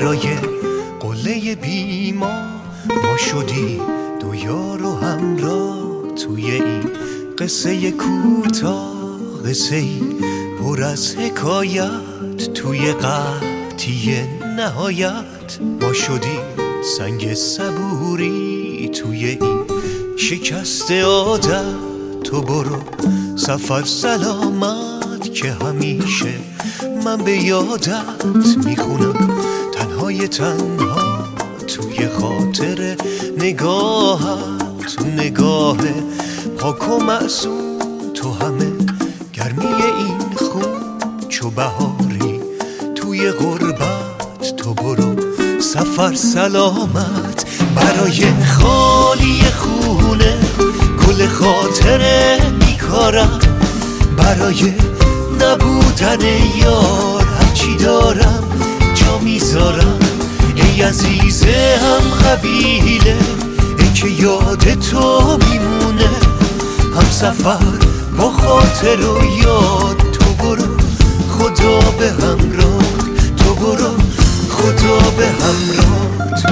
برای قله بیما ما شدی دو یار و همراه توی این قصه کوتاه، قصه ای پر از حکایت توی قحطی نهایت. ما شدیم سنگ صبوری توی این شکست عادت. تو برو سفر سلامت که همیشه من به یادت میخونم تنهای تنها توی خاطر نگاهت. تو نگاه پاک و معصوم تو همه گرمی این خون چو بهاری توی غربت. تو برو سفر سلامت برای خالی خونه گل خاطره میکارم، برای نبودن یار هرچی دارم جا میذارم. ای عزیز هم قبیله ای که یاد تو میمونه، هم سفر با خاطر و یاد. تو برو خدا به همراه، تو برو خدا به همراه.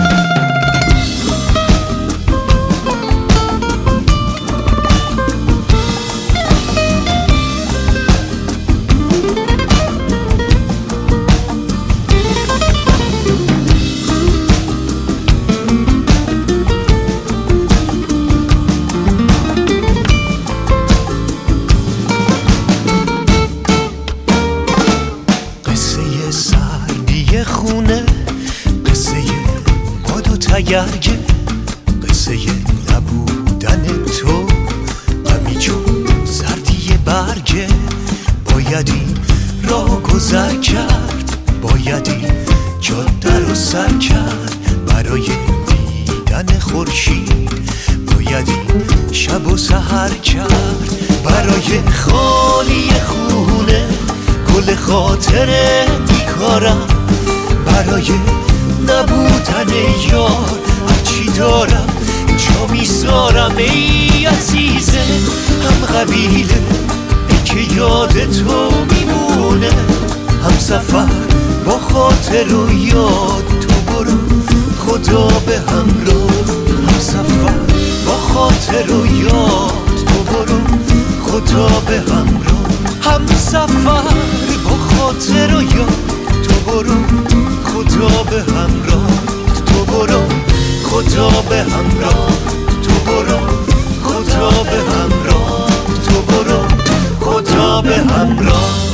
خونه قصه باد و تگرگه، قصه نبودن تو غمی چون زردی برگه. بایدی راه گذر کرد، بایدی جاده رو سر کرد برای دیدن خورشید. بایدی شب و سحر کرد برای خالی خونه گل خاطره میکارم، برای نبودن یار هرچی دارم جا میذارم. ای عزیزه هم قبیله ای که یاد تو میمونه، هم سفر با خاطر و یاد. تو برو خدا به همراه، هم سفر با خاطر و یاد. تو برو خدا به همراه، هم سفر با خاطر و یاد. تو برو خدا به همراه، تو برو خدا به همراه. تو برو خدا به همراه، تو برو خدا به همراه.